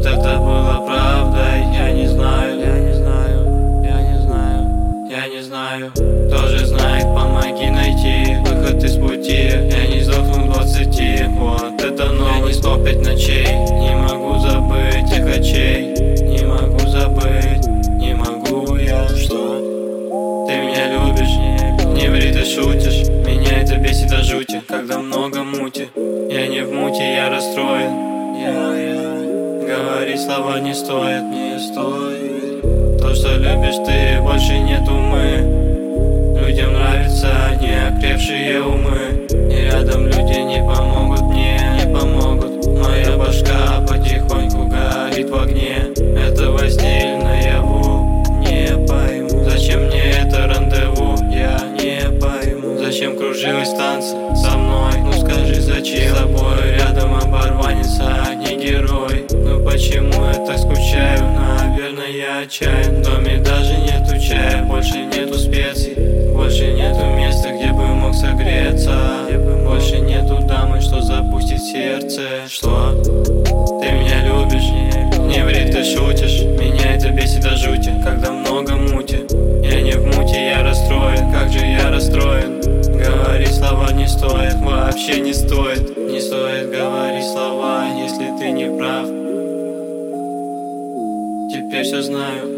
Может, это было правдой, я не знаю, я не знаю, я не знаю, я не знаю. Кто же знает, помоги найти выход из пути. Я не сдохну в 20, вот это новый 105 ночей. Не могу забыть тех очей, не могу забыть, не могу я. Что? Ты меня любишь, не ври, ты шутишь. Меня это бесит до жути, когда много мути. Я не в муте, я расстроен. Говорить слова не стоит, не стоит. То, что любишь ты, больше нету мы. Людям нравятся неокрепшие умы. И рядом люди не помогут мне, не помогут. Моя башка потихоньку горит в огне. Это во сне или наяву, не пойму. Зачем мне это рандеву, я не пойму. Зачем кружилась танцы со мной, ну скажи зачем. С тобой рядом оборванец, а не герой. Ну почему я так скучаю, наверное я отчаян. В доме даже нету чая, больше нету специй. Больше нету места, где бы мог согреться. Больше нету дамы, что запустит сердце. Что? Ты меня любишь, не ври, ты шутишь. Меня это бесит до жути, когда много мути. Я не в муте, я расстроен, как же я расстроен. Говорить слова не стоит, вообще не стоит. Не стоит говорить слова, если ты не прав. Теперь все знаю.